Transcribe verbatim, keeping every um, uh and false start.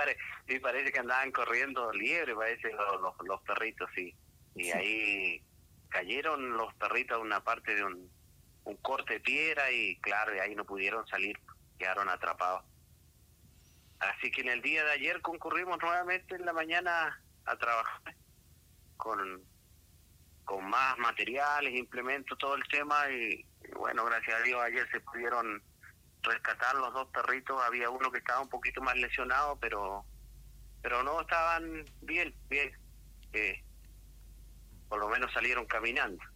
pare, sí, parece que andaban corriendo liebre, parece los, los, los perritos, sí. Y Sí. ahí cayeron los perritos a una parte de un, un corte de piedra y claro, y ahí no pudieron salir, quedaron atrapados. Así que en el día de ayer concurrimos nuevamente en la mañana a trabajar con, con más materiales, implementos, todo el tema y, y bueno, gracias a Dios ayer se pudieron rescatar los dos perritos. Había uno que estaba un poquito más lesionado, pero pero no, estaban bien, bien, eh, por lo menos salieron caminando.